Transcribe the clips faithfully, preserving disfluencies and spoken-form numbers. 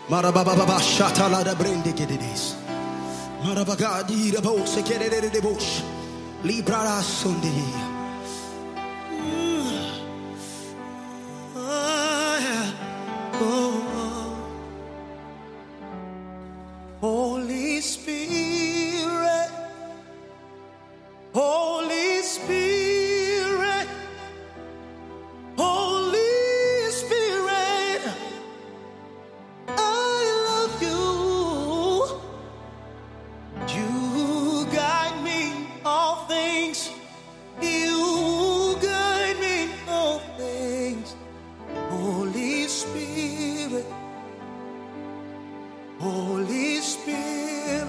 Marababa shatala da brende gedidis. Marabagadi da box kedede de box. Libra sundi. Holy Spirit, Holy Spirit, Holy Spirit, I love you. You guide me in all things. You guide me in all things. Holy Spirit, Holy Spirit,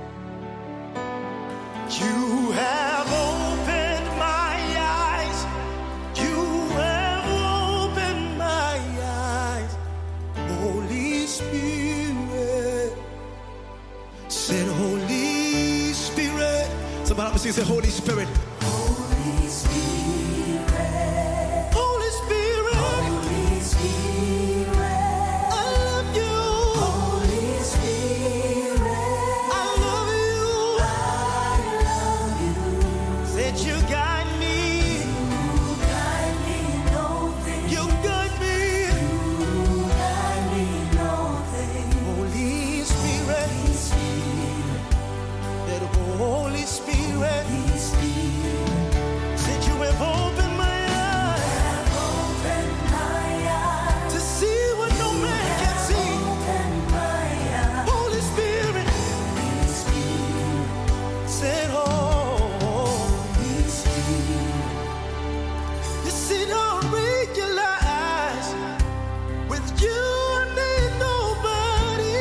you have opened my eyes. You have opened my eyes. Holy Spirit, said Holy Spirit. Somebody help me say Holy Spirit. Holy Spirit. Holy Spirit. Holy Spirit. I love you. Holy Spirit. I love you. I love you. Said you guide me. You guide me in all things. You guide me. You guide me in all things. Holy Spirit. Holy Spirit. That Holy Spirit. Holy Spirit. Said you have opened my eyes. Have opened my eyes. To see what no man can see. Opened my eyes. Holy Spirit. Holy Spirit. Said Holy Spirit. You see, don't realize with you I need nobody.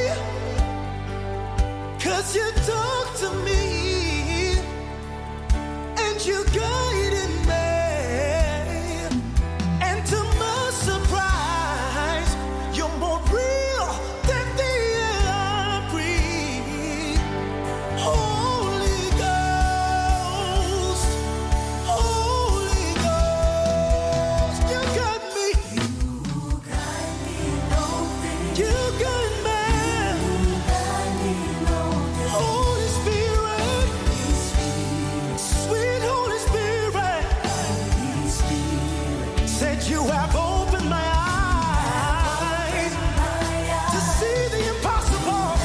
Cause you talk to me and you guided me. And to my surprise, you're more real than the air I breathe. Holy Ghost, Holy Ghost, you got me. You guide me in all things. You guide me. You guide me in all things. Holy Spirit, sweet Holy Spirit, Holy Spirit, said you have opened my eyes to see the impossible.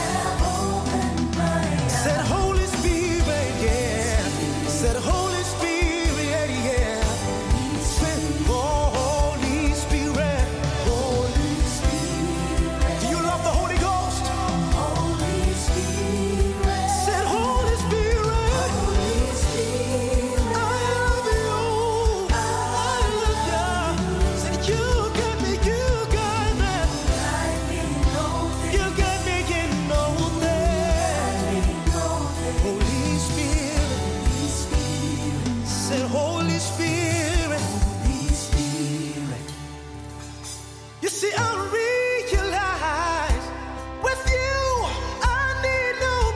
Said Holy Spirit, yeah. Said Holy Spirit, yeah. Said Holy Spirit, Holy Spirit. Do you love the Holy Ghost? Holy Spirit. Said Holy Spirit, Holy Spirit. I love you. I love you. Said you got me, you got me. You got me in all things. Holy Spirit, said Holy Spirit, Holy Spirit. You see, I realize with you I need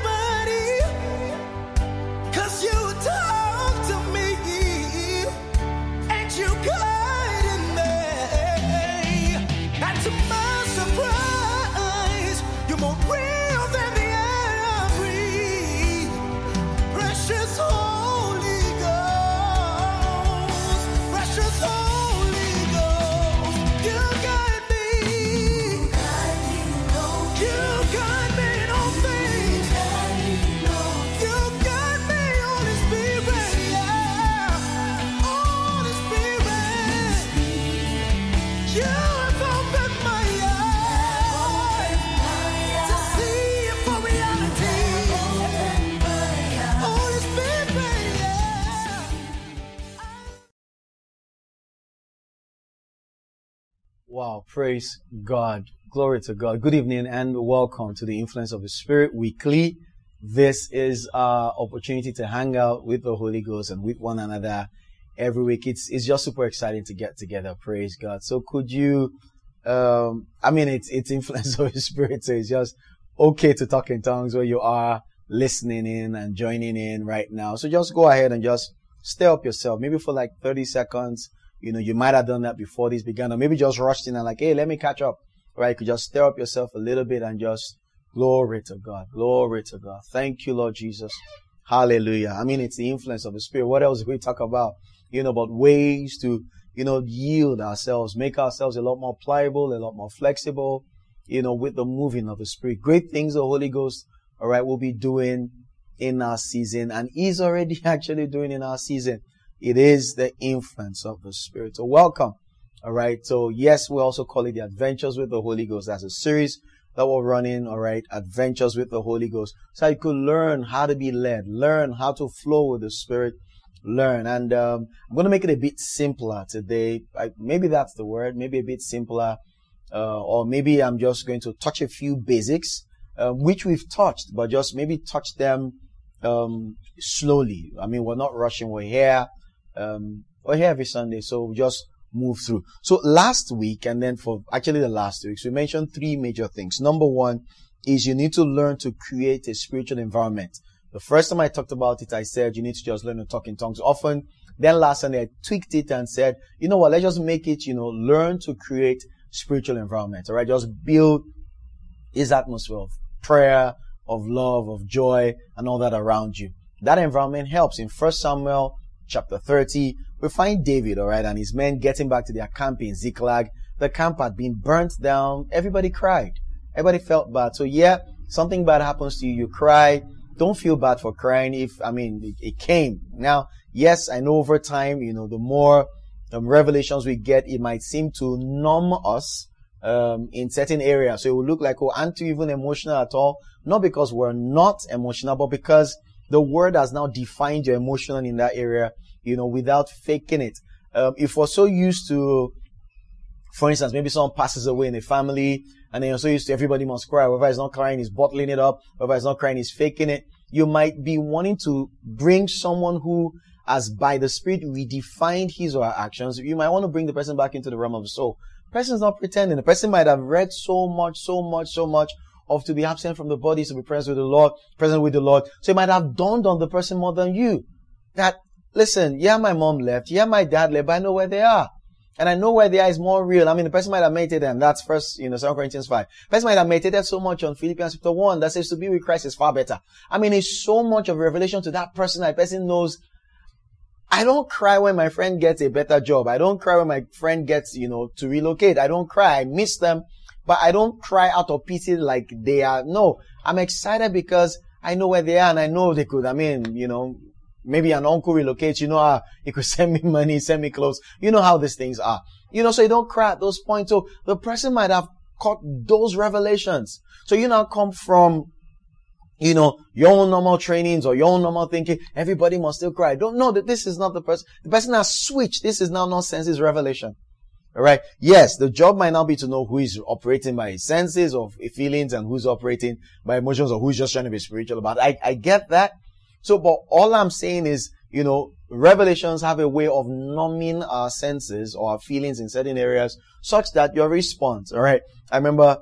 nobody. Cause you talk to me and you guided me. And to my surprise, you're more real than the air I breathe. Precious Holy Ghost, precious Holy Ghost, you guide me. You guide me in all things. You guide me, Holy Spirit, yeah. Holy Spirit, you have opened my eyes to see it for reality. Holy Spirit, yeah. Wow, praise God. Glory to God. Good evening and welcome to the Influence of the Spirit Weekly. This is our opportunity to hang out with the Holy Ghost and with one another every week. It's it's just super exciting to get together. Praise God. So could you, um, I mean, it's, it's Influence of the Spirit, so it's just okay to talk in tongues where you are listening in and joining in right now. So just go ahead and just stir up yourself, maybe for like thirty seconds. You know, you might have done that before this began, or maybe just rushed in and like, hey, let me catch up right? You could just stir up yourself a little bit and just glory to God. Glory to God. Thank you, Lord Jesus. Hallelujah. I mean, it's the influence of the Spirit. What else do we talk about? You know, about ways to, you know, yield ourselves, make ourselves a lot more pliable, a lot more flexible, you know, with the moving of the Spirit. Great things the Holy Ghost, all right, will be doing in our season, and is already actually doing in our season. It is the influence of the Spirit. So welcome. All right. So yes, we also call it the Adventures with the Holy Ghost. That's a series that we're running. All right. Adventures with the Holy Ghost. So you could learn how to be led, learn how to flow with the Spirit, learn. And um, I'm going to make it a bit simpler today. I, maybe that's the word. Maybe a bit simpler. Uh, or maybe I'm just going to touch a few basics, uh, which we've touched, but just maybe touch them um, slowly. I mean, we're not rushing. We're here. Um, we're here every Sunday. So we just move through. So last week, and then for actually the last two weeks, we mentioned three major things. Number one is you need to learn to create a spiritual environment. The first time I talked about it, I said you need to just learn to talk in tongues often. Then last Sunday, I tweaked it and said, you know what, let's just make it, you know, learn to create spiritual environment. All right, just build this atmosphere of prayer, of love, of joy, and all that around you. That environment helps. In First Samuel chapter thirty, we find David, all right, and his men getting back to their camp in Ziklag. The camp had been burnt down. Everybody cried. Everybody felt bad. So yeah, something bad happens to you, you cry. Don't feel bad for crying. If, I mean, it, it came. Now, yes, I know over time, you know, the more um, revelations we get, it might seem to numb us um, in certain areas. So it will look like, oh, aren't you even emotional at all? Not because we're not emotional, but because the word has now defined your emotional in that area, you know, without faking it. Um, if we're so used to, for instance, maybe someone passes away in a family, and then you're so used to everybody must cry. Whoever is not crying is bottling it up. Whoever is not crying is faking it. You might be wanting to bring someone who has, by the Spirit, redefined his or her actions. You might want to bring the person back into the realm of the soul. The person's not pretending. The person might have read so much, so much, so much of to be absent from the body, to be present with the Lord, present with the Lord. So it might have dawned on the person more than you that, listen, yeah, my mom left. Yeah, my dad left, but I know where they are. And I know where they are is more real. I mean, the person might have meditated, and that's first, you know, Second Corinthians five. The person might have meditated so much on Philippians chapter one that says to be with Christ is far better. I mean, it's so much of revelation to that person. That person knows, I don't cry when my friend gets a better job. I don't cry when my friend gets, you know, to relocate. I don't cry. I miss them, but I don't cry out of pity like they are. No, I'm excited because I know where they are, and I know they could, I mean, you know, maybe an uncle relocates, you know, ah, he could send me money, send me clothes. You know how these things are. You know, so you don't cry at those points. So the person might have caught those revelations. So you now come from, you know, your own normal trainings or your own normal thinking, everybody must still cry. Don't know that this is not the person. The person has switched. This is now not senses revelation. All right. Yes, the job might not be to know who is operating by his senses or feelings and who's operating by emotions or who's just trying to be spiritual about it. I, I get that. So, but all I'm saying is, you know, revelations have a way of numbing our senses or our feelings in certain areas such that your response, all right. I remember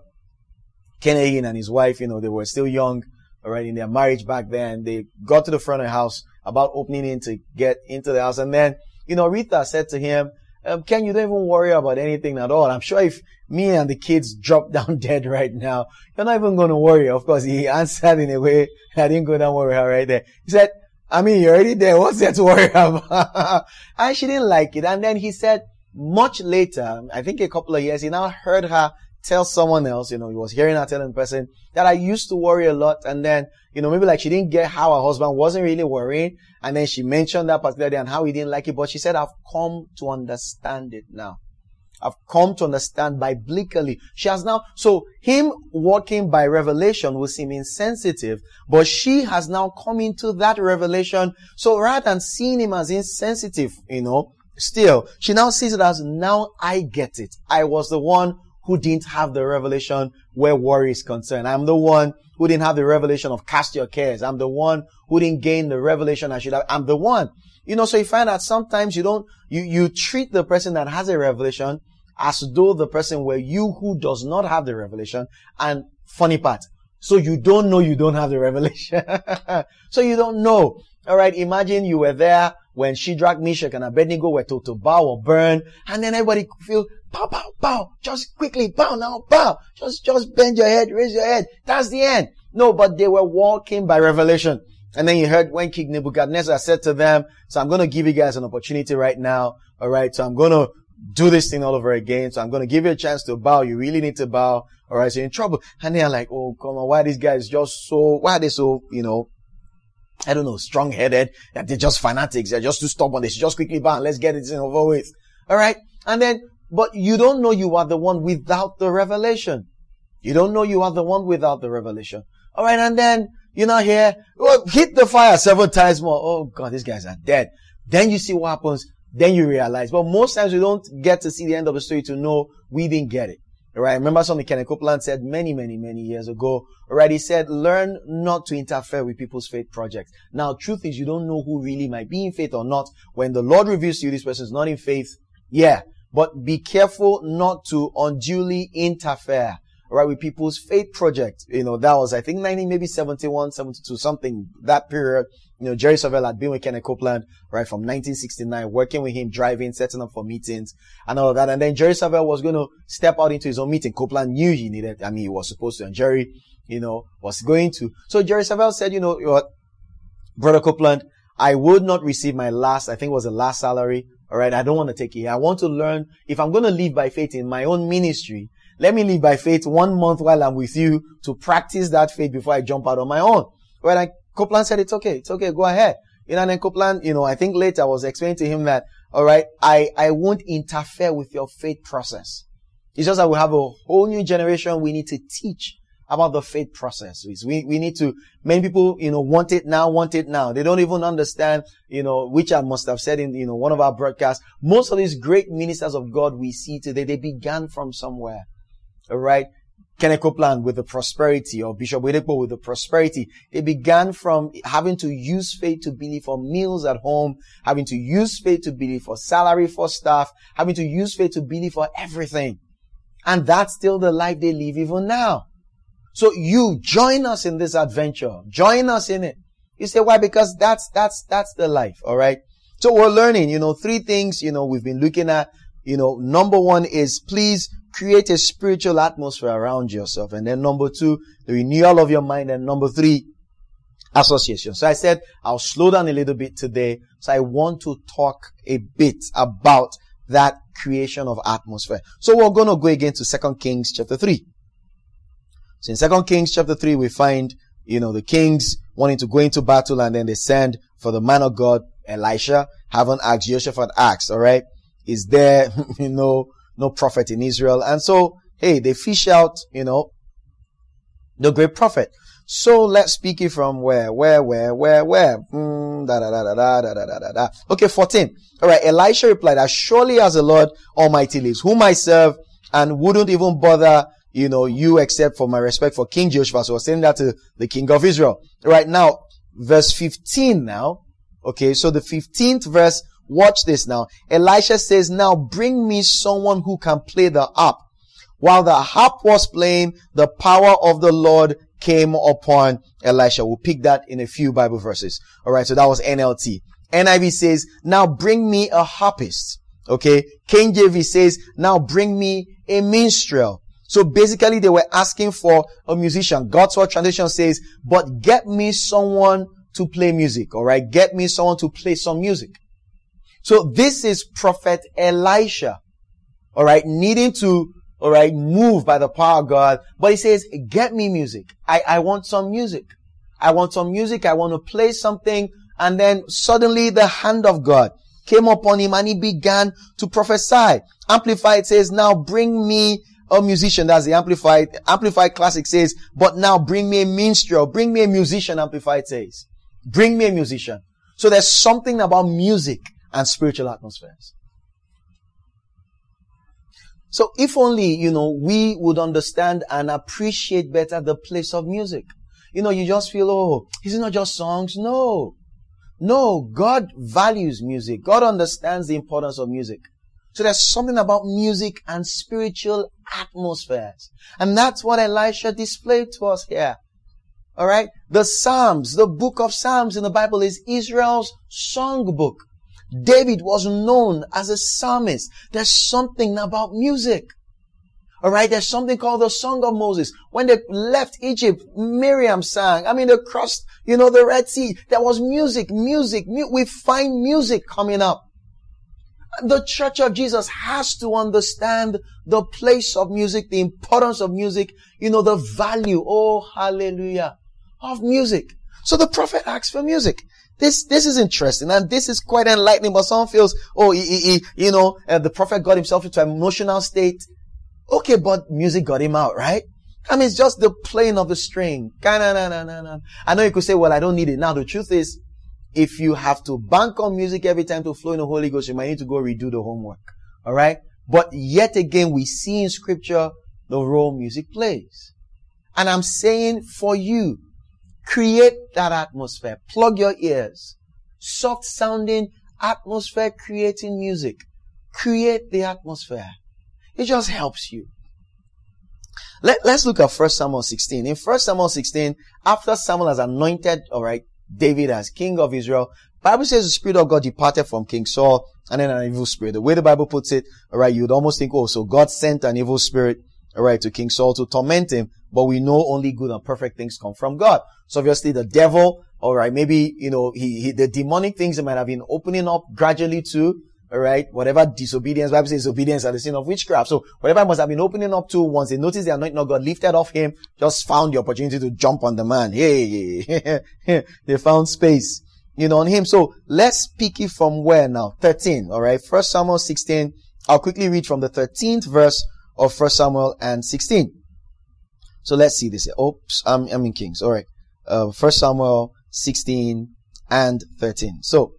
Ken Hagin and his wife, you know, they were still young, all right, in their marriage back then. They got to the front of the house about opening in to get into the house. And then, you know, Rita said to him, um, Ken, you don't even worry about anything at all. I'm sure if me and the kids drop down dead right now, you're not even going to worry. Of course, he answered in a way I didn't go down worry her right there. He said, I mean, you're already there. What's there to worry about? And she didn't like it. And then he said, much later, I think a couple of years, he now heard her tell someone else, you know, he was hearing her telling the person that I used to worry a lot. And then, you know, maybe like she didn't get how her husband wasn't really worrying. And then she mentioned that particular day and how he didn't like it. But she said, I've come to understand it now. I've come to understand biblically. She has now, so him walking by revelation will seem insensitive, but she has now come into that revelation. So rather than seeing him as insensitive, you know, still, she now sees it as, now I get it. I was the one who didn't have the revelation where worry is concerned. I'm the one who didn't have the revelation of cast your cares. I'm the one who didn't gain the revelation I should have. I'm the one. You know, so you find that sometimes you don't, you, you treat the person that has a revelation as though the person were you who does not have the revelation. And funny part, so you don't know you don't have the revelation. So you don't know. All right, imagine you were there when Shadrach, Meshach, and Abednego were told to bow or burn, and then everybody feel Bow, bow, bow. Just quickly, bow now, bow. Just, just bend your head, raise your head. That's the end. No, but they were walking by revelation. And then you heard when King Nebuchadnezzar said to them, so I'm going to give you guys an opportunity right now. All right. So I'm going to do this thing all over again. So I'm going to give you a chance to bow. You really need to bow. All right. So you're in trouble. And they're like, oh, come on. Why are these guys just so, why are they so, you know, I don't know, strong-headed, that they're just fanatics. They're just too stubborn. They should just quickly bow and let's get it over with. All right. And then, but you don't know you are the one without the revelation. You don't know you are the one without the revelation. All right. And then you're not here. Oh, hit the fire several times more. Oh God, these guys are dead. Then you see what happens. Then you realize. But most times you don't get to see the end of the story to know we didn't get it. All right. Remember something Kenneth Copeland said many, many, many years ago. All right. He said, learn not to interfere with people's faith projects. Now, truth is you don't know who really might be in faith or not. When the Lord reveals to you this person is not in faith. Yeah. But be careful not to unduly interfere. All right. With people's faith project. You know, that was, I think, nineteen, maybe seventy-one, seventy-two, something, that period. You know, Jerry Savelle had been with Kenneth Copeland, right, from nineteen sixty-nine, working with him, driving, setting up for meetings and all of that. And then Jerry Savelle was going to step out into his own meeting. Copeland knew he needed, I mean, he was supposed to, and Jerry, you know, was going to. So Jerry Savelle said, you know, what, Brother Copeland, I would not receive my last, I think it was the last salary. All right. I don't want to take it. I want to learn, if I'm going to live by faith in my own ministry, let me live by faith one month while I'm with you to practice that faith before I jump out on my own. Well, like Copeland said, it's okay. It's okay. Go ahead. You know, and then Copeland, you know, I think later I was explaining to him that, all right, I, I won't interfere with your faith process. It's just that we have a whole new generation we need to teach about the faith process. We, we need to, many people, you know, want it now, want it now. They don't even understand, you know, which I must have said in, you know, one of our broadcasts. Most of these great ministers of God we see today, they began from somewhere. All right. Kenneth Copeland with the prosperity, or Bishop Oyedepo with the prosperity. They began from having to use faith to believe for meals at home, having to use faith to believe for salary for staff, having to use faith to believe for everything. And that's still the life they live even now. So you join us in this adventure. Join us in it. You say, why? Because that's, that's, that's the life. All right. So we're learning, you know, three things, you know, we've been looking at, you know, number one is please create a spiritual atmosphere around yourself. And then number two, the renewal of your mind. And number three, association. So I said, I'll slow down a little bit today. So I want to talk a bit about that creation of atmosphere. So we're going to go again to Second Kings chapter three. So in Second Kings chapter three, we find, you know, the kings wanting to go into battle, and then they send for the man of God, Elisha, haven't asked, Jehoshaphat asked, all right, is there, you know, no prophet in Israel? And so, hey, they fish out, you know, the great prophet. So let's speak it from where, where, where, where, where? Mm, da, da, da, da, da, da, da, da, da. Okay, fourteen. All right. Elisha replied, as surely as the Lord Almighty lives, whom I serve, and wouldn't even bother, you know, you except for my respect for King Jehoshaphat. So I was saying that to the king of Israel. Right now, verse fifteen now. Okay. So the fifteenth verse, watch this now. Elisha says, now bring me someone who can play the harp. While the harp was playing, the power of the Lord came upon Elisha. We'll pick that in a few Bible verses. All right. So that was N L T. N I V says, now bring me a harpist. Okay. King James says, now bring me a minstrel. So basically they were asking for a musician. God's Word translation says, but get me someone to play music. All right. Get me someone to play some music. So this is Prophet Elisha. All right. Needing to, all right, move by the power of God. But he says, get me music. I, I want some music. I want some music. I want to play something. And then suddenly the hand of God came upon him and he began to prophesy. Amplified says, now bring me a musician. That's the Amplified. Amplified Classic says, but now bring me a minstrel. Bring me a musician, Amplified says. Bring me a musician. So there's something about music and spiritual atmospheres. So if only, you know, we would understand and appreciate better the place of music. You know, you just feel, oh, is it not just songs? No. No, God values music. God understands the importance of music. So there's something about music and spiritual atmospheres. And that's what Elisha displayed to us here. All right. The Psalms, the book of Psalms in the Bible is Israel's songbook. David was known as a psalmist. There's something about music. Alright, there's something called the Song of Moses. When they left Egypt, Miriam sang. I mean, they crossed, you know, the Red Sea. There was music, music. Mu- we find music coming up. The Church of Jesus has to understand the place of music, the importance of music, you know, the value, oh, hallelujah, of music. So the prophet asks for music. This, this is interesting, and this is quite enlightening, but someone feels, oh, he, he, he, you know, uh, the prophet got himself into an emotional state. Okay, but music got him out, right? I mean, it's just the playing of the string. I know you could say, well, I don't need it. Now, the truth is, if you have to bank on music every time to flow in the Holy Ghost, you might need to go redo the homework. Alright? But yet again, we see in scripture the role music plays. And I'm saying for you, create that atmosphere. Plug your ears. Soft sounding atmosphere, creating music. Create the atmosphere. It just helps you. Let, let's look at First Samuel sixteen. In First Samuel sixteen, after Samuel has anointed, alright, David as king of Israel, Bible says the Spirit of God departed from King Saul, and then an evil spirit. The way the Bible puts it, alright, you'd almost think, oh, so God sent an evil spirit, alright, to King Saul to torment him, but we know only good and perfect things come from God. So obviously the devil, alright, maybe, you know, he, he, the demonic things he might have been opening up gradually to, alright, whatever disobedience, Bible says obedience at the sin of witchcraft. So whatever must have been opening up to, once they noticed the anointing of God lifted off him, just found the opportunity to jump on the man. Hey, they found space, you know, on him. So let's pick it from where now? thirteen, alright, First Samuel sixteen. I'll quickly read from the thirteenth verse of First Samuel and sixteen. So let's see this. Oops, I'm, I'm in Kings. Alright, uh, First Samuel sixteen and thirteen. So,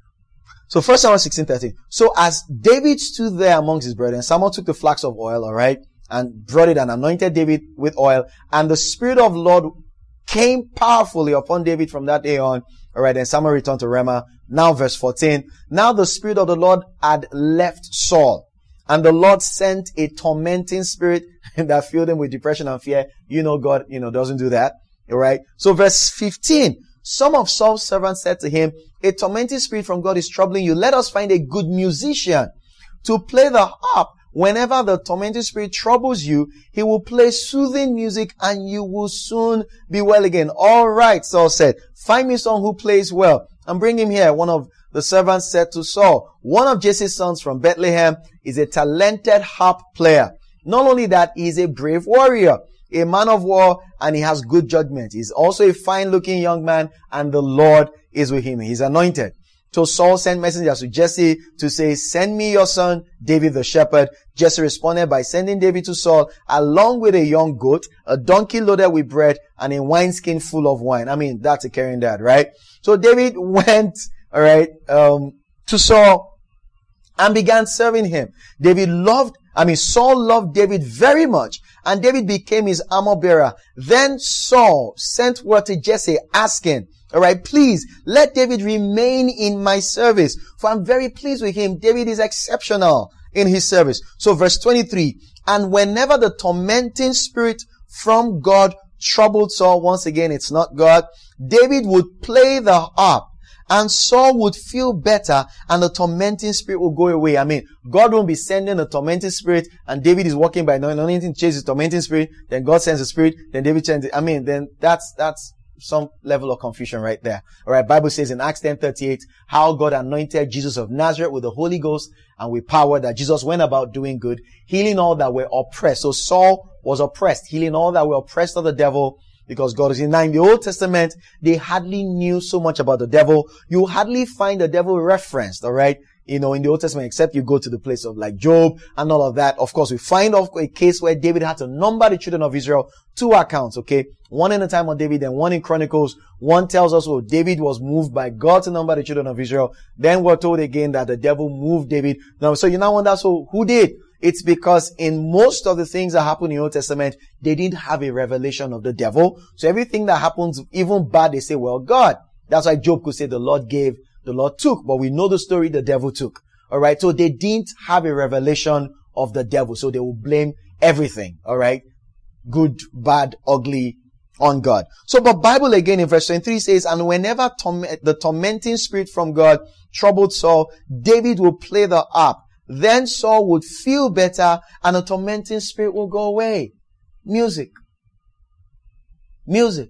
So First Samuel sixteen thirteen. So as David stood there amongst his brethren, Samuel took the flask of oil, alright, and brought it and anointed David with oil. And the Spirit of the Lord came powerfully upon David from that day on. Alright, then Samuel returned to Ramah. Now verse fourteen. Now the Spirit of the Lord had left Saul. And the Lord sent a tormenting spirit that filled him with depression and fear. You know God, you know, doesn't do that. Alright. So verse fifteen. Some of Saul's servants said to him, a tormenting spirit from God is troubling you. Let us find a good musician to play the harp. Whenever the tormenting spirit troubles you, he will play soothing music and you will soon be well again. All right, Saul said, find me someone who plays well and bring him here. One of the servants said to Saul, one of Jesse's sons from Bethlehem is a talented harp player. Not only that, he is a brave warrior, a man of war, and he has good judgment. He's also a fine-looking young man, and the Lord is with him. He's anointed. So Saul sent messengers to Jesse to say, send me your son, David the shepherd. Jesse responded by sending David to Saul, along with a young goat, a donkey loaded with bread, and a wineskin full of wine. I mean, that's a carrying that, right? So David went, alright, um, to Saul and began serving him. David loved, I mean, Saul loved David very much, and David became his armor bearer. Then Saul sent word to Jesse asking, alright, please let David remain in my service, for I'm very pleased with him. David is exceptional in his service. So verse twenty-three, and whenever the tormenting spirit from God troubled Saul, once again, it's not God, David would play the harp, and Saul would feel better, and the tormenting spirit will go away. I mean, God won't be sending a tormenting spirit, and David is walking by anointing to chase the tormenting spirit, then God sends a spirit, then David sends it. I mean, then that's, that's some level of confusion right there. Alright, Bible says in Acts ten thirty-eight, how God anointed Jesus of Nazareth with the Holy Ghost and with power, that Jesus went about doing good, healing all that were oppressed. So Saul was oppressed, healing all that were oppressed of the devil, because God is in. Now in the Old Testament, they hardly knew so much about the devil. You hardly find the devil referenced, alright, you know, in the Old Testament, except you go to the place of like Job and all of that. Of course, we find of a case where David had to number the children of Israel, two accounts, okay? One in the time of David and one in Chronicles. One tells us, oh, David was moved by God to number the children of Israel. Then we're told again that the devil moved David. Now, so you now wonder, so who did? It's because in most of the things that happen in the Old Testament, they didn't have a revelation of the devil. So everything that happens, even bad, they say, well, God. That's why Job could say the Lord gave, the Lord took. But we know the story, the devil took. Alright, so they didn't have a revelation of the devil. So they will blame everything. Alright, good, bad, ugly, on God. So, but Bible again in verse twenty-three says, and whenever torment, the tormenting spirit from God troubled Saul, David will play the harp. Then Saul would feel better and the tormenting spirit will go away. Music. Music.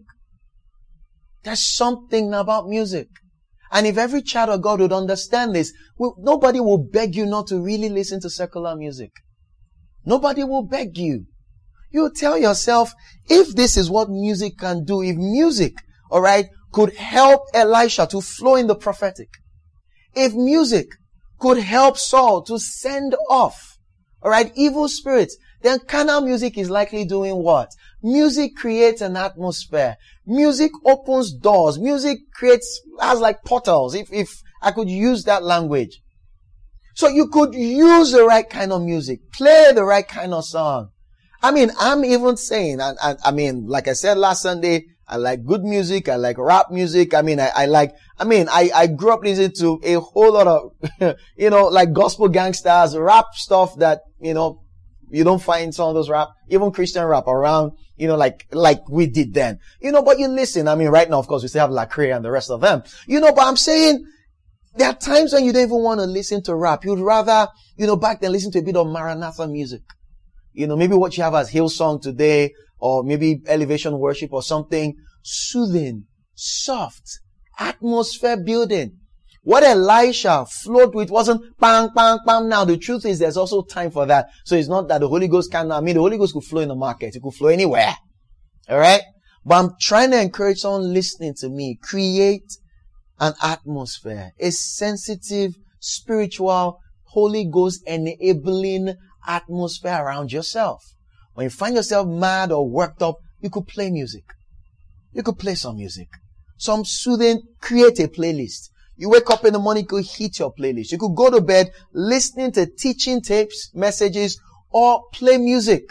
There's something about music. And if every child of God would understand this, we, nobody will beg you not to really listen to secular music. Nobody will beg you. You tell yourself, if this is what music can do, if music, alright, could help Elisha to flow in the prophetic, if music could help Saul to send off, alright, evil spirits, then carnal music is likely doing what? Music creates an atmosphere. Music opens doors. Music creates, has like portals, if, if I could use that language. So you could use the right kind of music, play the right kind of song. I mean, I'm even saying, and, and I mean, like I said last Sunday, I like good music. I like rap music. I mean, I, I like, I mean, I, I grew up listening to a whole lot of, you know, like gospel gangsters, rap stuff that, you know, you don't find some of those rap, even Christian rap around, you know, like, like we did then. You know, but you listen. I mean, right now, of course, we still have Lecrae and the rest of them. You know, but I'm saying, there are times when you don't even want to listen to rap. You'd rather, you know, back then listen to a bit of Maranatha music. You know, maybe what you have as Hillsong today, or maybe Elevation Worship or something. Soothing, soft, atmosphere building. What Elisha flowed with wasn't bang, bang, bang. Now, the truth is there's also time for that. So it's not that the Holy Ghost can, I mean, the Holy Ghost could flow in the market. It could flow anywhere. Alright? But I'm trying to encourage someone listening to me. Create an atmosphere. A sensitive, spiritual, Holy Ghost enabling atmosphere around yourself. When you find yourself mad or worked up, you could play music. You could play some music. Some soothing, create a playlist. You wake up in the morning, you could hit your playlist. You could go to bed listening to teaching tapes, messages, or play music.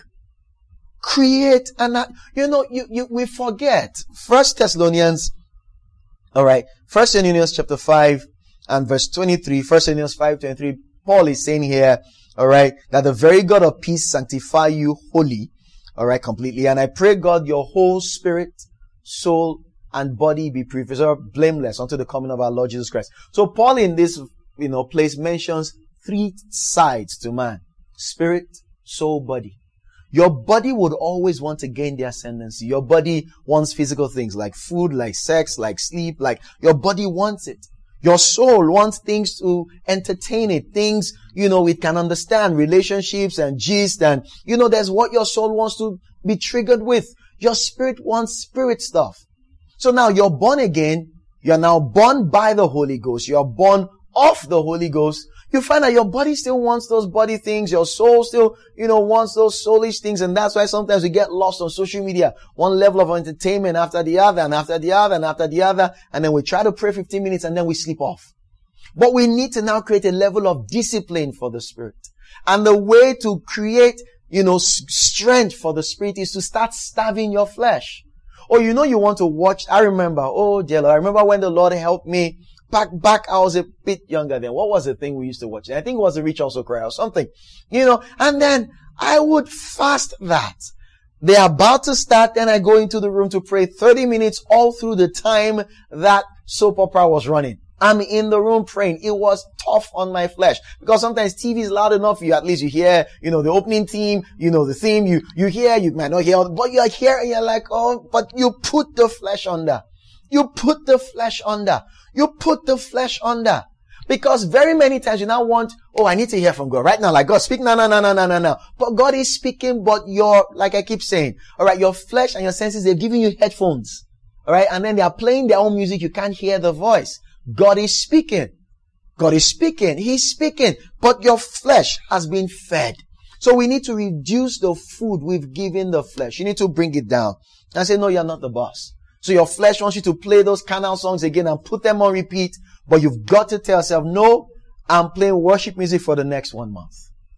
Create an, you know, you, you, we forget. First Thessalonians, alright, First Thessalonians chapter five and verse twenty-three, First Thessalonians five twenty-three, Paul is saying here, alright, that the very God of peace sanctify you wholly, alright, completely. And I pray God your whole spirit, soul, and body be preserved blameless unto the coming of our Lord Jesus Christ. So Paul in this, you know, place mentions three sides to man. Spirit, soul, body. Your body would always want to gain the ascendancy. Your body wants physical things like food, like sex, like sleep, like your body wants it. Your soul wants things to entertain it. Things, you know, it can understand, relationships and gist, and, you know, there's what your soul wants to be triggered with. Your spirit wants spirit stuff. So now you're born again. You're now born by the Holy Ghost. You're born of the Holy Ghost. You find that your body still wants those body things. Your soul still, you know, wants those soulish things. And that's why sometimes we get lost on social media. One level of entertainment after the other and after the other and after the other. And then we try to pray fifteen minutes and then we sleep off. But we need to now create a level of discipline for the spirit. And the way to create, you know, strength for the spirit is to start starving your flesh. Or you know you want to watch, I remember, oh dear Lord, I remember when the Lord helped me, back, back, I was a bit younger then. What was the thing we used to watch? I think it was The Rich Also Cry or something, you know, and then I would fast that. They're about to start, then I go into the room to pray thirty minutes all through the time that soap opera was running. I'm in the room praying. It was tough on my flesh because sometimes T V is loud enough. You at least you hear, you know, the opening theme, you know, the theme. You you hear, you might not hear, but you're here and you're like, oh, but you put the flesh under. You put the flesh under. You put the flesh under. Because very many times you now want, oh, I need to hear from God right now. Like God, speak now, no, no, no, no, no, no. But God is speaking, but your, like I keep saying, all right, your flesh and your senses, they're giving you headphones. All right, and then they are playing their own music. You can't hear the voice. God is speaking. God is speaking. He's speaking. But your flesh has been fed. So we need to reduce the food we've given the flesh. You need to bring it down. And say, no, you're not the boss. So your flesh wants you to play those carnal songs again and put them on repeat. But you've got to tell yourself, no, I'm playing worship music for the next one month.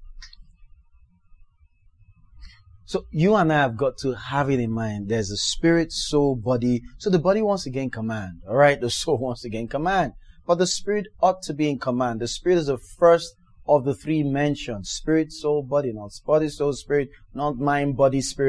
So you and I have got to have it in mind. There's a spirit, soul, body. So the body wants to gain command. All right. The soul wants to gain command. But the spirit ought to be in command. The spirit is the first of the three mentioned. Spirit, soul, body. Not body, soul, spirit. Not mind, body, spirit.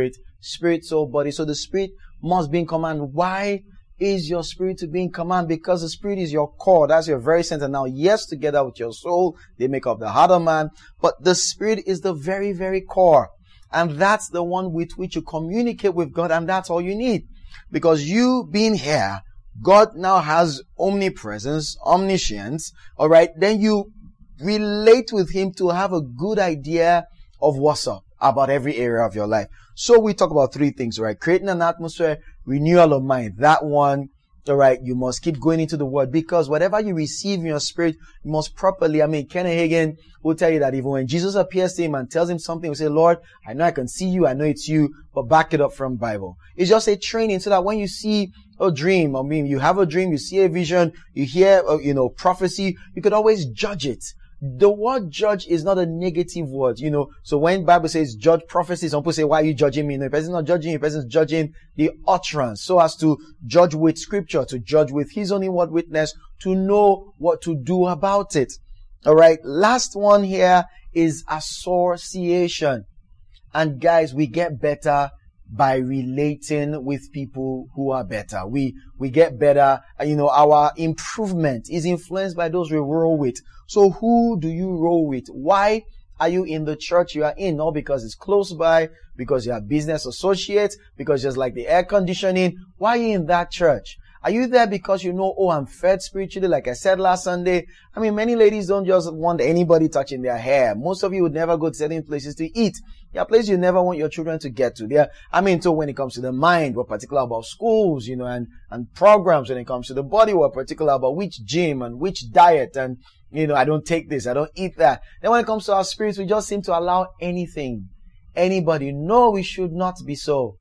spirit, soul, body. So the spirit must be in command. Why is your spirit to be in command? Because the spirit is your core. That's your very center. Now, yes, together with your soul, they make up the heart of man. But the spirit is the very, very core. And that's the one with which you communicate with God. And that's all you need. Because you being here, God now has omnipresence, omniscience. All right. Then you relate with him to have a good idea of what's up about every area of your life. So we talk about three things, right? Creating an atmosphere, renewal of mind. That one, all right, you must keep going into the word, because whatever you receive in your spirit, you must properly, I mean, Kenneth Hagin will tell you that even when Jesus appears to him and tells him something, he'll say, Lord, I know I can see you, I know it's you, but back it up from Bible. It's just a training so that when you see a dream, I mean, you have a dream, you see a vision, you hear, uh, you know, prophecy, you could always judge it. The word judge is not a negative word, you know. So when Bible says judge prophecy, some people say, why are you judging me? No, the person's not judging you, the person's judging the utterance, so as to judge with scripture, to judge with his own inward witness, to know what to do about it. All right. Last one here is association. And guys, we get better by relating with people who are better. We, we get better. You know, our improvement is influenced by those we roll with. So who do you roll with? Why are you in the church you are in? Not because it's close by, because you are business associates, because just like the air conditioning. Why are you in that church? Are you there because you know, oh, I'm fed spiritually, like I said last Sunday? I mean, many ladies don't just want anybody touching their hair. Most of you would never go to certain places to eat. There are places you never want your children to get to. There, I mean, so when it comes to the mind, we're particular about schools, you know, and, and programs. When it comes to the body, we're particular about which gym and which diet, and, you know, I don't take this, I don't eat that. Then when it comes to our spirits, we just seem to allow anything, anybody. No, we should not be so.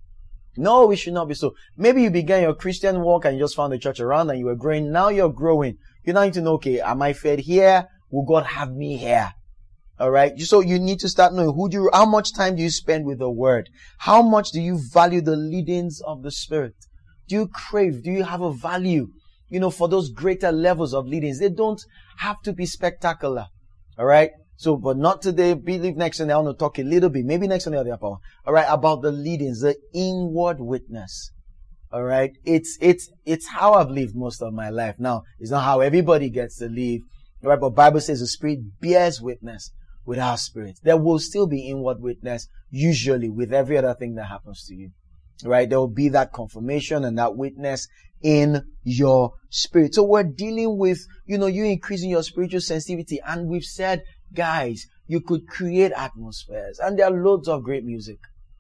No, we should not be so. Maybe you began your Christian walk and you just found a church around and you were growing. Now you're growing. You now need to know, okay, am I fed here? Will God have me here? All right. So you need to start knowing who do you, how much time do you spend with the word? How much do you value the leadings of the Spirit? Do you crave? Do you have a value, you know, for those greater levels of leadings? They don't have to be spectacular. All right. So, but not today. Believe next Sunday I want to talk a little bit, maybe next Sunday or the other. All right, about the leadings, the inward witness. All right, it's it's it's how I've lived most of my life. Now, it's not how everybody gets to live. All right, but Bible says the Spirit bears witness with our spirit. There will still be inward witness, usually, with every other thing that happens to you. All right, there will be that confirmation and that witness in your spirit. So we're dealing with, you know, you increasing your spiritual sensitivity, and we've said, guys, you could create atmospheres, and there are loads of great music.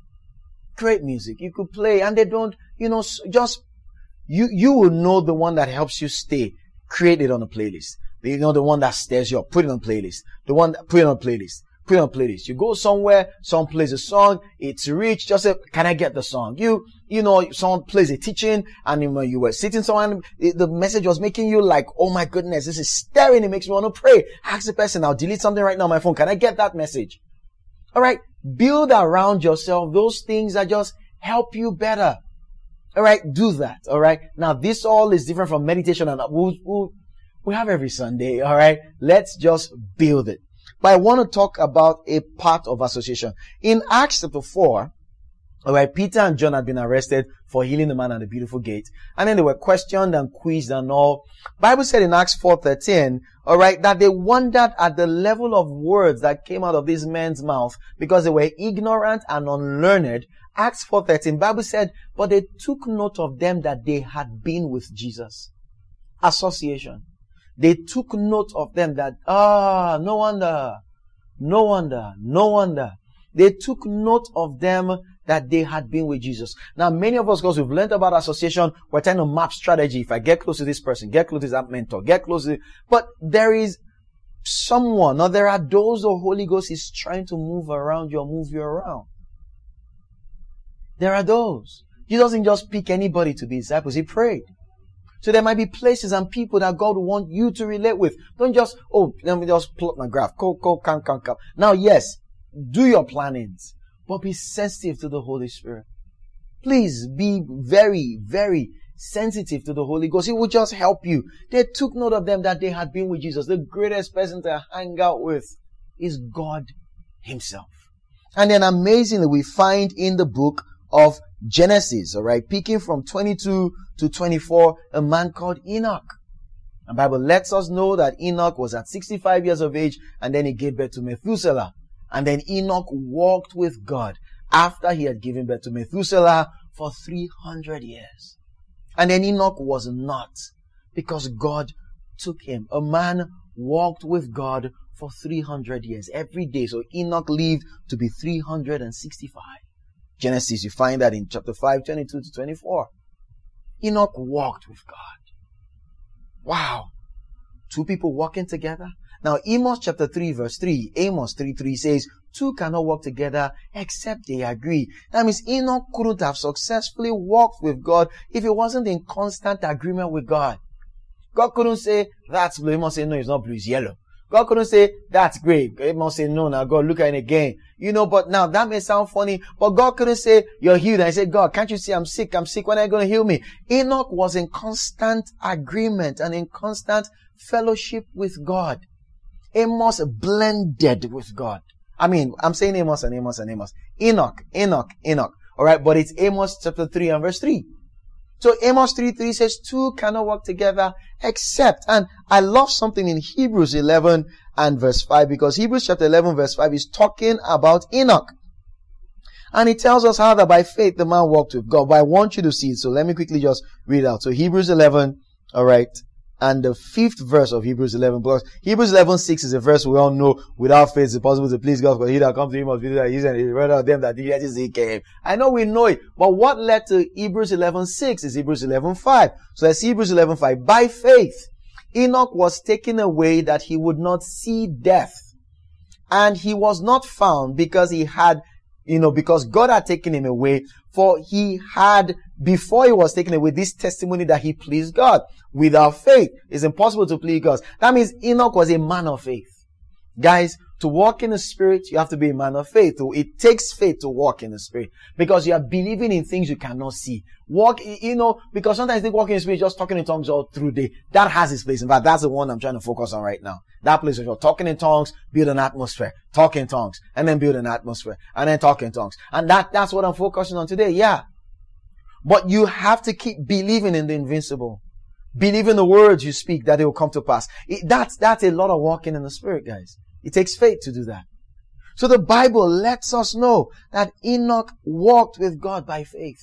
Great music. You could play, and they don't, you know, just, you, you will know the one that helps you stay. Create it on a playlist. You know, the one that stirs you up. Put it on a playlist. The one that, put it on a playlist. Put it on a playlist. You go somewhere, someone plays a song, it's rich, just say, can I get the song? You, you know, someone plays a teaching, and when you were sitting somewhere, the message was making you like, oh my goodness, this is stirring, it makes me want to pray. Ask the person, I'll delete something right now on my phone, can I get that message? Alright, build around yourself those things that just help you better. Alright, do that, alright? Now this all is different from meditation, and we'll, we'll, we have every Sunday, alright? Let's just build it. But I want to talk about a part of association. In Acts chapter four, alright, Peter and John had been arrested for healing the man at the beautiful gate. And then they were questioned and quizzed and all. Bible said in Acts four thirteen, alright, that they wondered at the level of words that came out of this man's mouth because they were ignorant and unlearned. Acts four thirteen, Bible said, but they took note of them that they had been with Jesus. Association. They took note of them that, ah, no wonder, no wonder, no wonder. They took note of them that they had been with Jesus. Now, many of us, because we've learned about association, we're trying to map strategy. If I get close to this person, get close to that mentor, get close to it. But there is someone, or there are those the Holy Ghost is trying to move around you or move you around. There are those. He doesn't just pick anybody to be disciples. He prayed. So there might be places and people that God will want you to relate with. Don't just, oh, let me just plot my graph. Go, go, come, come, come. Now, yes, do your plannings, but be sensitive to the Holy Spirit. Please be very, very sensitive to the Holy Ghost. It will just help you. They took note of them that they had been with Jesus. The greatest person to hang out with is God Himself. And then amazingly, we find in the book of Genesis, alright, picking from twenty-two to twenty-four, a man called Enoch. The Bible lets us know that Enoch was at sixty-five years of age, and then he gave birth to Methuselah. And then Enoch walked with God after he had given birth to Methuselah for three hundred years. And then Enoch was not, because God took him. A man walked with God for three hundred years, every day. So Enoch lived to be three hundred sixty-five. Genesis, you find that in chapter five, twenty-two to twenty-four. Enoch walked with God. Wow. Two people walking together. Now, Amos chapter three, verse three, Amos three, three says, two cannot walk together except they agree. That means Enoch couldn't have successfully walked with God if he wasn't in constant agreement with God. God couldn't say, that's blue. Amos say, no, it's not blue, it's yellow. God couldn't say, that's great. Amos say, no, now God, look at it again. You know, but now that may sound funny, but God couldn't say, you're healed. And I said, God, can't you see I'm sick? I'm sick. When are you going to heal me? Enoch was in constant agreement and in constant fellowship with God. Amos blended with God. I mean, I'm saying Amos and Amos and Amos. Enoch, Enoch, Enoch. Alright, but it's Amos chapter three and verse three. So Amos three three says, two cannot work together except. And I love something in Hebrews eleven and verse five, because Hebrews chapter eleven verse five is talking about Enoch. And it tells us how that by faith the man walked with God. But I want you to see it. So let me quickly just read it out. So Hebrews eleven, alright, and the fifth verse of Hebrews eleven, because Hebrews eleven six is a verse we all know, without faith it's impossible to please God, because he that comes to him must believe that he is, and he is rather of them that diligently seek him. I know we know it, but what led to Hebrews eleven six is Hebrews eleven five. So that's Hebrews eleven five. By faith, Enoch was taken away that he would not see death. And he was not found because he had, you know, because God had taken him away. For he had, before he was taken away, this testimony that he pleased God. Without faith, it's impossible to please God. That means Enoch was a man of faith. Guys, to walk in the Spirit, you have to be a man of faith. It takes faith to walk in the Spirit, because you are believing in things you cannot see. Walk, you know, because sometimes they walk in the Spirit just talking in tongues all through the day. That has its place. In fact, that's the one I'm trying to focus on right now. That place where you're talking in tongues, build an atmosphere. Talk in tongues, and then build an atmosphere, and then talk in tongues. And that, that's what I'm focusing on today. Yeah. But you have to keep believing in the invincible. Believe in the words you speak, that it will come to pass. It, that's, that's a lot of walking in the Spirit, guys. It takes faith to do that. So the Bible lets us know that Enoch walked with God by faith.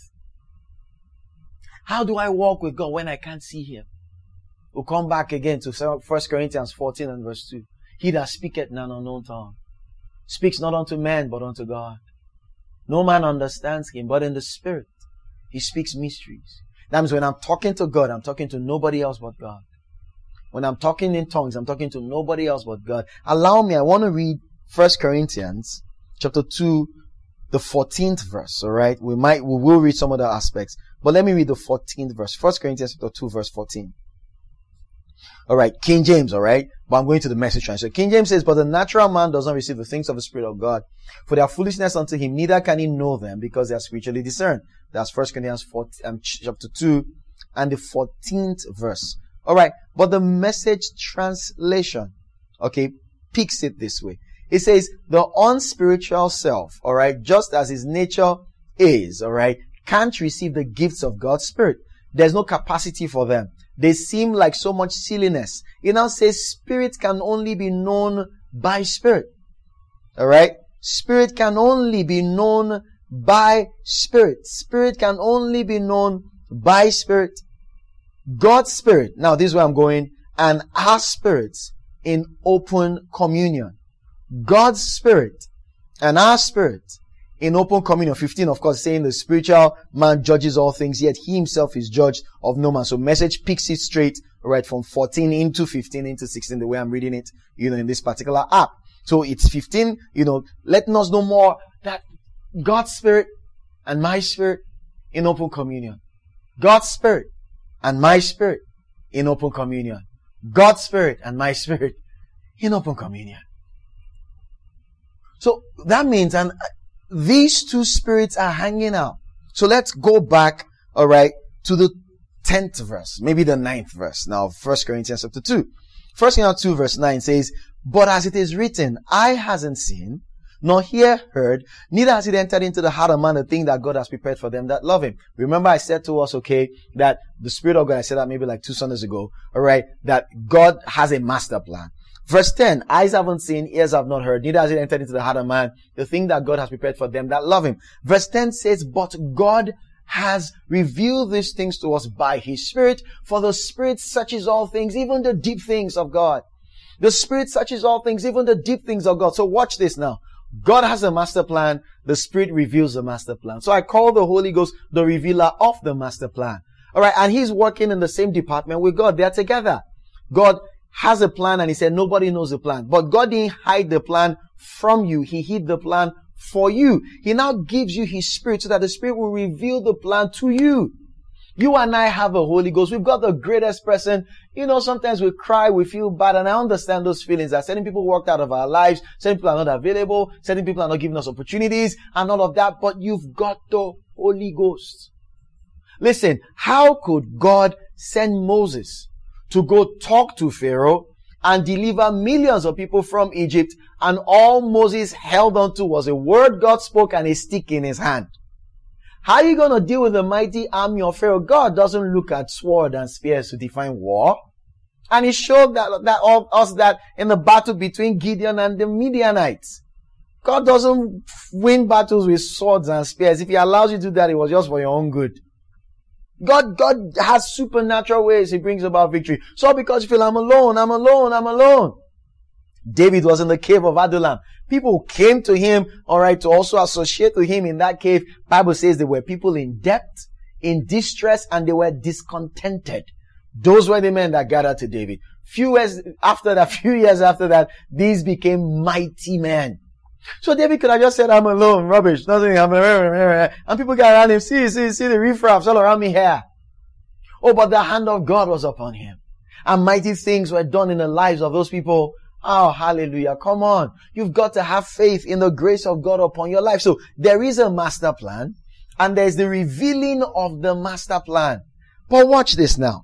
How do I walk with God when I can't see Him? We'll come back again to First Corinthians fourteen and verse two. He that speaketh in an unknown tongue speaks not unto man, but unto God. No man understands him, but in the Spirit he speaks mysteries. That means when I'm talking to God, I'm talking to nobody else but God. When I'm talking in tongues, I'm talking to nobody else but God. Allow me, I want to read First Corinthians chapter two, the fourteenth verse, alright? We might, we will read some other aspects, but let me read the fourteenth verse. First Corinthians chapter two, verse fourteen. Alright, King James, alright? But I'm going to the Message translation. King James says, but the natural man does not receive the things of the Spirit of God, for they are foolishness unto him, neither can he know them, because they are spiritually discerned. That's First Corinthians fourteen, um, chapter two, and the fourteenth verse. Alright, but the Message translation, okay, picks it this way. It says, the unspiritual self, alright, just as his nature is, alright, can't receive the gifts of God's Spirit. There's no capacity for them. They seem like so much silliness. It now says Spirit can only be known by Spirit. Alright? Spirit can only be known by Spirit. Spirit can only be known by Spirit. God's Spirit, now this is where I'm going, and our spirits in open communion. God's Spirit and our spirit in open communion. fifteen, of course, saying the spiritual man judges all things, yet he himself is judged of no man. So Message picks it straight, right, from fourteen into fifteen into sixteen, the way I'm reading it, you know, in this particular app. So it's fifteen, you know, letting us know more that God's Spirit and my spirit in open communion. God's Spirit and my spirit in open communion. God's Spirit and my spirit in open communion. So that means, and these two spirits are hanging out. So let's go back, alright, to the tenth verse, maybe the ninth verse now, First Corinthians chapter two. First Corinthians two verse nine says, but as it is written, eye hasn't seen, nor ear heard, neither has it entered into the heart of man the thing that God has prepared for them that love him. Remember I said to us, okay, that the Spirit of God, I said that maybe like two Sundays ago, alright, that God has a master plan. Verse ten, eyes haven't seen, ears have not heard, neither has it entered into the heart of man the thing that God has prepared for them that love him. Verse ten says, but God has revealed these things to us by his Spirit, for the Spirit searches all things, even the deep things of God. The Spirit searches all things, even the deep things of God. So watch this now. God has a master plan. The Spirit reveals the master plan. So I call the Holy Ghost the revealer of the master plan. Alright, and he's working in the same department with God. They're together. God has a plan and he said nobody knows the plan. But God didn't hide the plan from you. He hid the plan for you. He now gives you his Spirit so that the Spirit will reveal the plan to you. You and I have a Holy Ghost. We've got the greatest person. You know, sometimes we cry, we feel bad, and I understand those feelings that certain people walked out of our lives, certain people are not available, certain people are not giving us opportunities, and all of that, but you've got the Holy Ghost. Listen, how could God send Moses to go talk to Pharaoh and deliver millions of people from Egypt, and all Moses held on to was a word God spoke and a stick in his hand? How are you going to deal with the mighty army of Pharaoh? God doesn't look at sword and spears to define war. And he showed that, that of us that in the battle between Gideon and the Midianites. God doesn't win battles with swords and spears. If he allows you to do that, it was just for your own good. God, God has supernatural ways he brings about victory. So because you feel, I'm alone, I'm alone, I'm alone. David was in the cave of Adullam. People came to him, alright, to also associate with him in that cave. Bible says there were people in debt, in distress, and they were discontented. Those were the men that gathered to David. Few years after that, few years after that, these became mighty men. So David could have just said, I'm alone, rubbish, nothing, I'm and people got around him, see, see, see the riffraffs all around me here. Oh, but the hand of God was upon him. And mighty things were done in the lives of those people. Oh, hallelujah. Come on. You've got to have faith in the grace of God upon your life. So there is a master plan and there's the revealing of the master plan. But watch this now.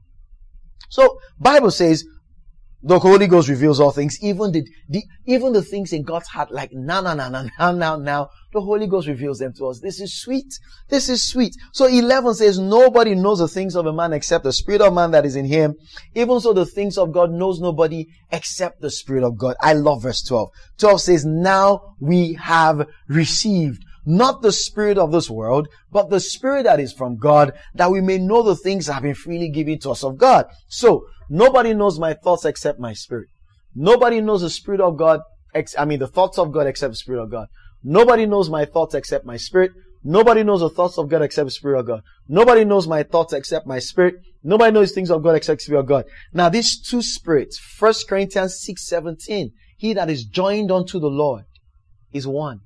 So Bible says the Holy Ghost reveals all things, even the, the even the things in God's heart, like now, now, now, now, now, now, now. The Holy Ghost reveals them to us. This is sweet. This is sweet. So eleven says, nobody knows the things of a man except the Spirit of man that is in him. Even so, the things of God knows nobody except the Spirit of God. I love verse twelve. twelve says, now we have received not the spirit of this world, but the Spirit that is from God, that we may know the things that have been freely given to us of God. So, nobody knows my thoughts except my Spirit. Nobody knows the Spirit of God, ex- I mean the thoughts of God except the Spirit of God. Nobody knows my thoughts except my Spirit. Nobody knows the thoughts of God except the Spirit of God. Nobody knows my thoughts except my Spirit. Nobody knows things of God except the Spirit of God. Now these two spirits, First Corinthians six seventeen, he that is joined unto the Lord is one.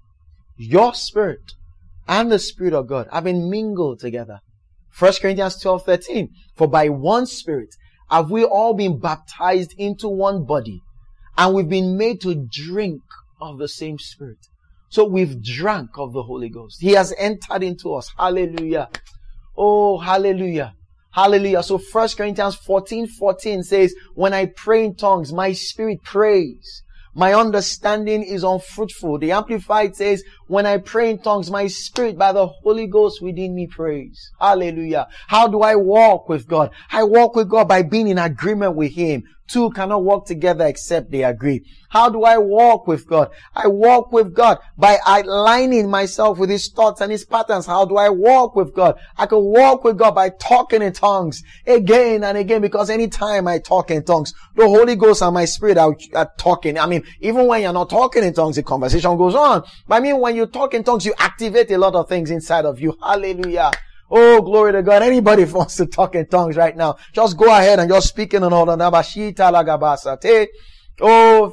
Your spirit and the Spirit of God have been mingled together. First Corinthians twelve thirteen, for by one Spirit have we all been baptized into one body, and we've been made to drink of the same Spirit. So we've drank of the Holy Ghost. He has entered into us. Hallelujah. Oh, hallelujah. Hallelujah. So First Corinthians fourteen fourteen says, when I pray in tongues, my spirit prays. My understanding is unfruitful. The Amplified says, when I pray in tongues, my spirit by the Holy Ghost within me prays. Hallelujah. How do I walk with God? I walk with God by being in agreement with him. Two cannot walk together except they agree. How do I walk with God? I walk with God by aligning myself with his thoughts and his patterns. How do I walk with God? I can walk with God by talking in tongues again and again, because anytime I talk in tongues, the Holy Ghost and my spirit are, are talking. I mean, even when you're not talking in tongues, the conversation goes on. But I mean, when you talk in tongues, you activate a lot of things inside of you. Hallelujah. Oh, glory to God. Anybody wants to talk in tongues right now, just go ahead and just speak in another. Oh,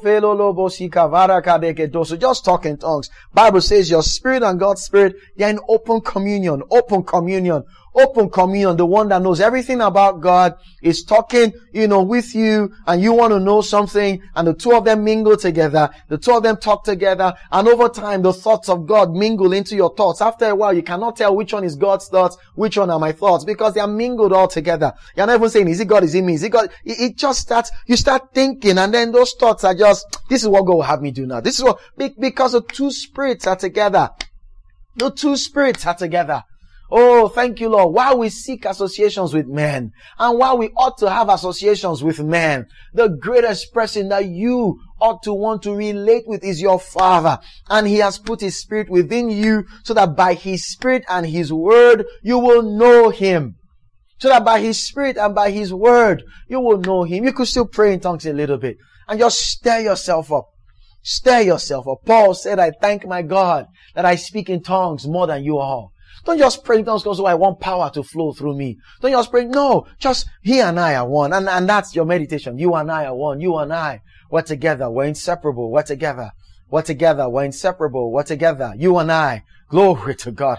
so just talk in tongues. Bible says your spirit and God's spirit, they're in open communion, open communion, open communion. The one that knows everything about God is talking, you know, with you, and you want to know something, and the two of them mingle together. The two of them talk together, and over time, the thoughts of God mingle into your thoughts. After a while, you cannot tell which one is God's thoughts, which one are my thoughts, because they are mingled all together. You're not even saying, is it God, is it me, is it God? It, it just starts, you start thinking, and then those those thoughts are just, this is what God will have me do now. This is what, because the two spirits are together. The two spirits are together. Oh, thank you, Lord. While we seek associations with men, and while we ought to have associations with men, the greatest person that you ought to want to relate with is your Father. And He has put His Spirit within you so that by His Spirit and His Word, you will know Him. So that by His Spirit and by His Word, you will know Him. You could still pray in tongues a little bit and just stir yourself up. Stir yourself up. Paul said, I thank my God that I speak in tongues more than you all. Don't just pray in tongues because I want power to flow through me. Don't just pray. No, just He and I are one. And, and that's your meditation. You and I are one. You and I, we're together. We're inseparable. We're together. We're together. We're inseparable. We're together. You and I. Glory to God.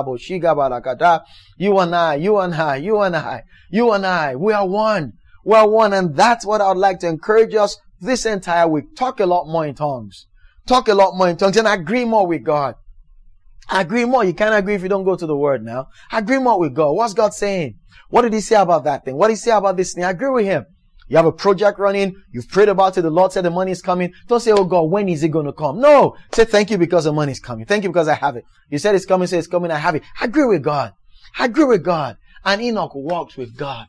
You and I, you and I, you and I, you and I, we are one. We are one. And that's what I would like to encourage us this entire week. Talk a lot more in tongues. Talk a lot more in tongues and agree more with God. Agree more. You can't agree if you don't go to the Word now. Agree more with God. What's God saying? What did He say about that thing? What did He say about this thing? Agree with Him. You have a project running. You've prayed about it. The Lord said the money is coming. Don't say, oh God, when is it going to come? No. Say, thank you because the money is coming. Thank you because I have it. You said it's coming. Say it's coming. I have it. Agree with God. Agree with God. And Enoch walked with God.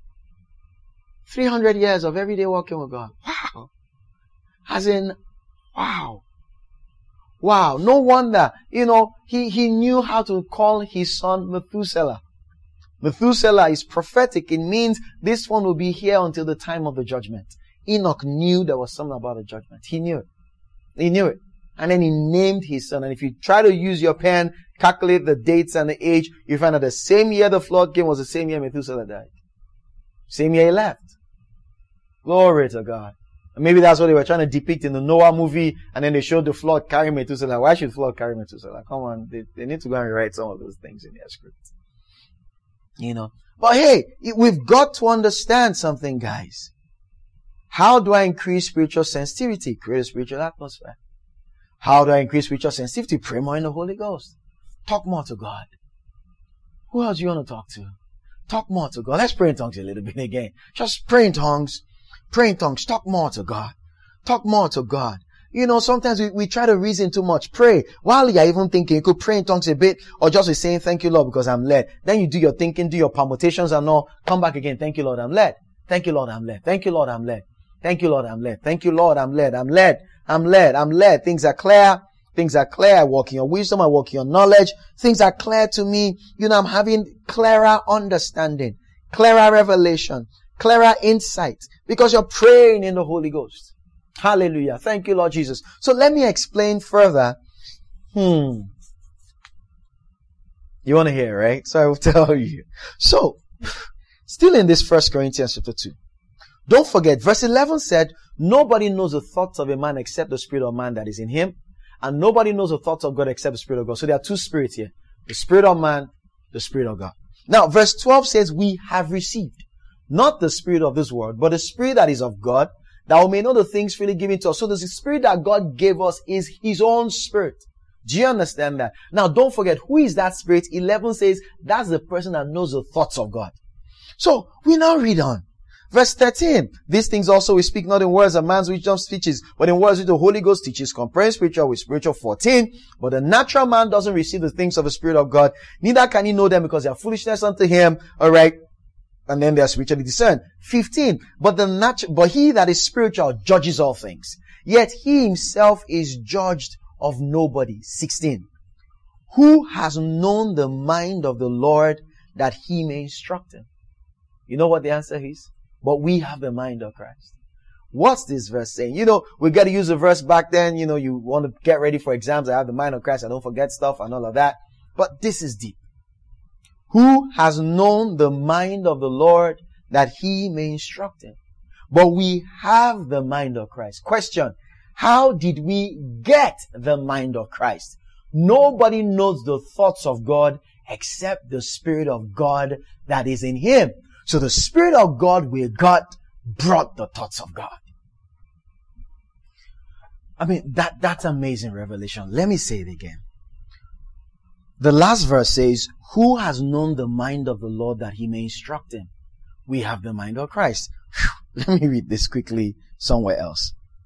three hundred years of everyday walking with God. Wow. As in, wow. Wow. No wonder, you know, he, he knew how to call his son Methuselah. Methuselah is prophetic. It means this one will be here until the time of the judgment. Enoch knew there was something about the judgment. He knew it. He knew it. And then he named his son. And if you try to use your pen, calculate the dates and the age, you find that the same year the flood came was the same year Methuselah died. Same year he left. Glory to God. And maybe that's what they were trying to depict in the Noah movie, and then they showed the flood carrying Methuselah. Why should flood carry Methuselah? Come on, they, they need to go and rewrite some of those things in their script. You know. But hey, we've got to understand something, guys. How do I increase spiritual sensitivity? Create a spiritual atmosphere. How do I increase spiritual sensitivity? Pray more in the Holy Ghost. Talk more to God. Who else do you want to talk to? Talk more to God. Let's pray in tongues a little bit again. Just pray in tongues. Pray in tongues. Talk more to God. Talk more to God. You know, sometimes we, we try to reason too much. Pray. While you're even thinking, you could pray in tongues a bit, or just be saying, thank you, Lord, because I'm led. Then you do your thinking, do your permutations and all. Come back again. Thank you, Lord, I'm led. Thank you, Lord, I'm led. Thank you, Lord, I'm led. Thank you, Lord, I'm led. Thank you, Lord, I'm led. I'm led. I'm led. I'm led. Things are clear. Things are clear. I walk in your wisdom. I walk in your knowledge. Things are clear to me. You know, I'm having clearer understanding, clearer revelation, clearer insight, because you're praying in the Holy Ghost. Hallelujah. Thank you, Lord Jesus. So let me explain further. Hmm. You want to hear, right? So I will tell you. So, still in this First Corinthians chapter two. Don't forget, verse eleven said, nobody knows the thoughts of a man except the spirit of man that is in him. And nobody knows the thoughts of God except the Spirit of God. So there are two spirits here. The Spirit of man, the Spirit of God. Now, verse twelve says, we have received not the spirit of this world, but the Spirit that is of God, that we may know the things freely given to us. So the Spirit that God gave us is His own Spirit. Do you understand that? Now, don't forget, who is that Spirit? eleven says, that's the person that knows the thoughts of God. So, we now read on. Verse thirteen, these things also we speak not in words of man's wisdom teaches, but in words which the Holy Ghost teaches, comparing spiritual with spiritual. fourteen, but the natural man doesn't receive the things of the Spirit of God, neither can he know them because they are foolishness unto him. Alright. And then they are spiritually discerned. fifteen, but the natu- but he that is spiritual judges all things, yet he himself is judged of nobody. sixteen, who has known the mind of the Lord that he may instruct him? You know what the answer is? But we have the mind of Christ. What's this verse saying? You know, we got to use the verse back then. You know, you want to get ready for exams. I have the mind of Christ. I don't forget stuff and all of that. But this is deep. Who has known the mind of the Lord that he may instruct him? But we have the mind of Christ. Question. How did we get the mind of Christ? Nobody knows the thoughts of God except the Spirit of God that is in him. So the Spirit of God we got brought the thoughts of God. I mean, that, that's amazing revelation. Let me say it again. The last verse says, who has known the mind of the Lord that he may instruct him? We have the mind of Christ. Let me read this quickly somewhere else.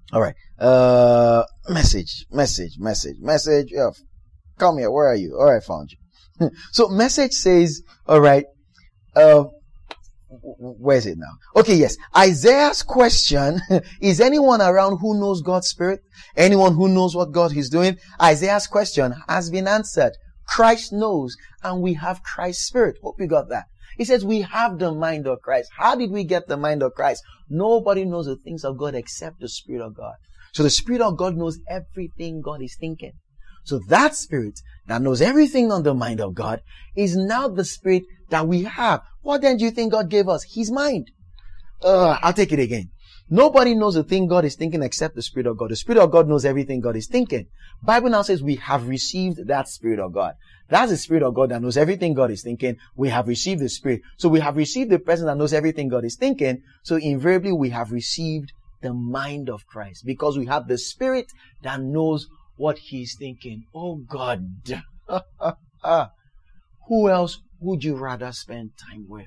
All right. Uh, message, message, message, message. Yeah, come here. Where are you? All right, found you. So message says, all right, uh, where is it now? Okay, yes. Isaiah's question, is anyone around who knows God's Spirit? Anyone who knows what God is doing? Isaiah's question has been answered. Christ knows, and we have Christ's Spirit. Hope you got that. He says we have the mind of Christ. How did we get the mind of Christ? Nobody knows the things of God except the Spirit of God. So the Spirit of God knows everything God is thinking. So that Spirit that knows everything on the mind of God is now the Spirit that we have. What then do you think God gave us? His mind. Uh, I'll take it again. Nobody knows the thing God is thinking except the Spirit of God. The Spirit of God knows everything God is thinking. Bible now says we have received that Spirit of God. That's the Spirit of God that knows everything God is thinking. We have received the Spirit. So we have received the person that knows everything God is thinking. So invariably we have received the mind of Christ because we have the Spirit that knows what He's thinking. Oh God. Who else would you rather spend time with?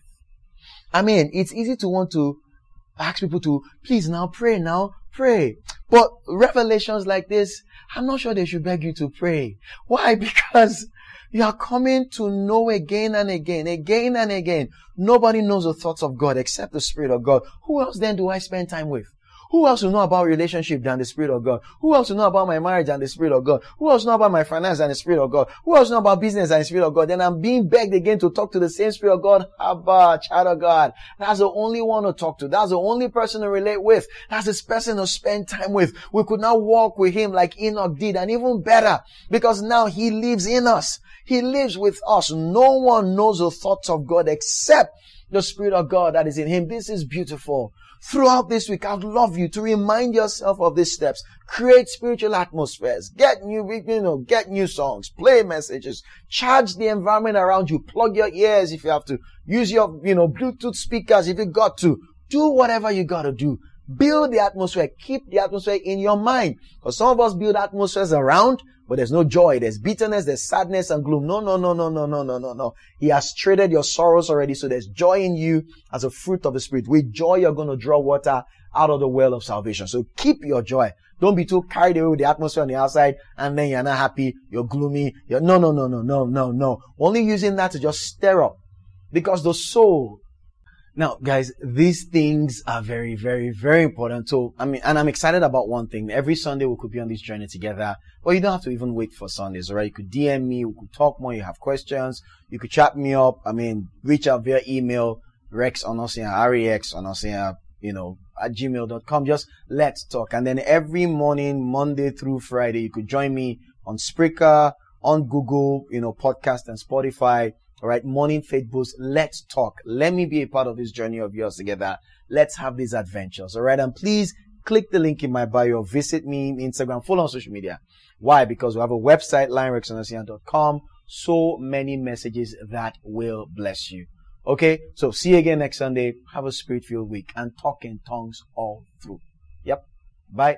I mean, it's easy to want to ask people to, please now pray, now pray. But revelations like this, I'm not sure they should beg you to pray. Why? Because you are coming to know again and again, again and again. Nobody knows the thoughts of God except the Spirit of God. Who else then do I spend time with? Who else will know about relationship than the Spirit of God? Who else will know about my marriage than the Spirit of God? Who else will know about my finance than the Spirit of God? Who else will know about business than the Spirit of God? Then I'm being begged again to talk to the same Spirit of God. Abba, child of God. That's the only one to talk to. That's the only person to relate with. That's this person to spend time with. We could now walk with Him like Enoch did, and even better, because now He lives in us. He lives with us. No one knows the thoughts of God except the Spirit of God that is in Him. This is beautiful. Throughout this week, I'd love you to remind yourself of these steps. Create spiritual atmospheres. Get new, you know, get new songs. Play messages. Charge the environment around you. Plug your ears if you have to. Use your, you know, Bluetooth speakers if you got to. Do whatever you got to do. Build the atmosphere. Keep the atmosphere in your mind. Because some of us build atmospheres around, but there's no joy. There's bitterness, there's sadness and gloom. No, no, no, no, no, no, no, no, no. He has traded your sorrows already. So there's joy in you as a fruit of the Spirit. With joy, you're going to draw water out of the well of salvation. So keep your joy. Don't be too carried away with the atmosphere on the outside and then you're not happy. You're gloomy. You're, no, no, no, no, no, no, no. Only using that to just stir up. Because the soul. Now, guys, these things are very, very, very important. So, I mean, and I'm excited about one thing. Every Sunday we could be on this journey together. But you don't have to even wait for Sundays, alright? You could D M me. We could talk more. You have questions. You could chat me up. I mean, reach out via email. Rex Onosia, R E X Onosia, you know, at gmail dot com. Just let's talk. And then every morning, Monday through Friday, you could join me on Spreaker, on Google, you know, podcast and Spotify. All right, Morning Faith Boost. Let's talk. Let me be a part of this journey of yours together. Let's have these adventures. All right, and please click the link in my bio. Visit me on Instagram. Follow on social media. Why? Because we have a website, lion rex onosia dot com. So many messages that will bless you. Okay, so see you again next Sunday. Have a spirit-filled week and talk in tongues all through. Yep. Bye.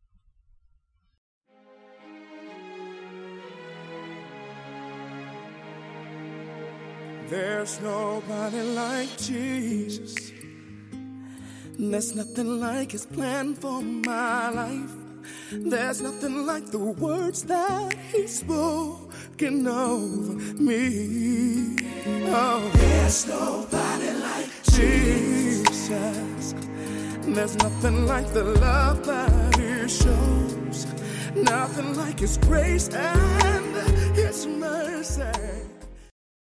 There's nobody like Jesus. There's nothing like His plan for my life. There's nothing like the words that He's spoken over me. Oh, there's nobody like Jesus. There's nothing like the love that He shows. Nothing like His grace and His mercy.